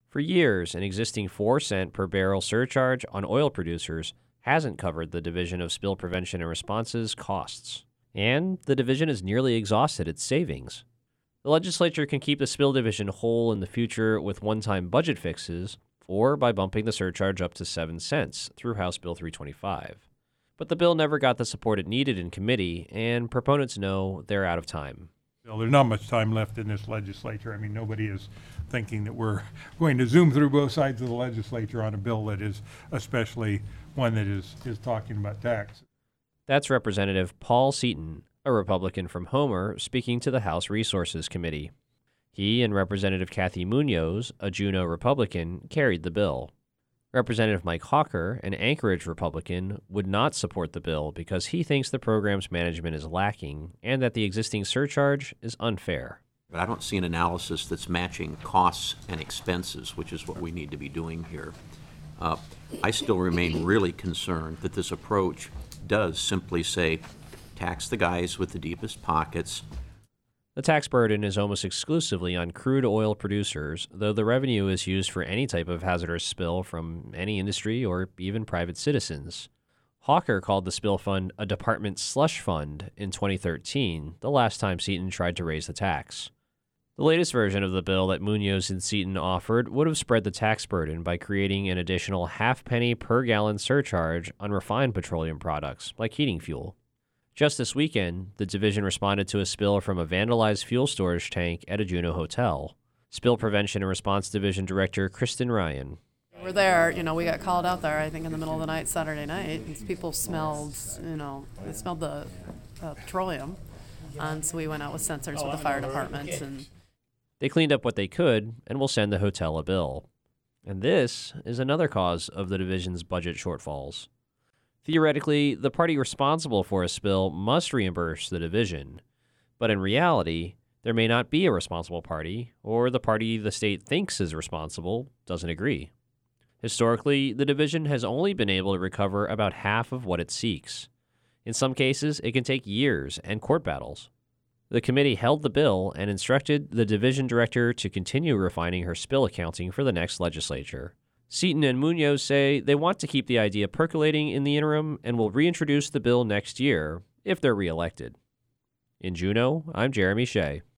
For years, an existing 4-cent per barrel surcharge on oil producers hasn't covered the Division of Spill Prevention and Response's costs, and the division has nearly exhausted its savings. The legislature can keep the spill division whole in the future with one-time budget fixes or by bumping the surcharge up to 7 cents through House Bill 325. But the bill never got the support it needed in committee, and proponents know they're out of time. There's not much time left in this legislature. I mean, nobody is thinking that we're going to zoom through both sides of the legislature on a bill that is, especially one that is talking about tax. That's Representative Paul Seaton, a Republican from Homer, speaking to the House Resources Committee. He and Representative Kathy Munoz, a Juneau Republican, carried the bill. Representative Mike Hawker, an Anchorage Republican, would not support the bill because he thinks the program's management is lacking and that the existing surcharge is unfair. But I don't see an analysis that's matching costs and expenses, which is what we need to be doing here. I still remain really concerned that this approach does simply say, tax the guys with the deepest pockets. The tax burden is almost exclusively on crude oil producers, though the revenue is used for any type of hazardous spill from any industry or even private citizens. Hawker called the spill fund a department slush fund in 2013, the last time Seaton tried to raise the tax. The latest version of the bill that Munoz and Seaton offered would have spread the tax burden by creating an additional half-penny per gallon surcharge on refined petroleum products, like heating fuel. Just this weekend, the division responded to a spill from a vandalized fuel storage tank at a Juneau hotel. Spill Prevention and Response Division Director Kristen Ryan. We're there, we got called out there, I think, in the middle of the night, Saturday night. And people smelled, they smelled the petroleum. And so we went out with sensors with the fire department. And they cleaned up what they could and will send the hotel a bill. And this is another cause of the division's budget shortfalls. Theoretically, the party responsible for a spill must reimburse the division. But in reality, there may not be a responsible party, or the party the state thinks is responsible doesn't agree. Historically, the division has only been able to recover about half of what it seeks. In some cases, it can take years and court battles. The committee held the bill and instructed the division director to continue refining her spill accounting for the next legislature. Seaton and Munoz say they want to keep the idea percolating in the interim and will reintroduce the bill next year if they're reelected. In Juneau, I'm Jeremy Shea.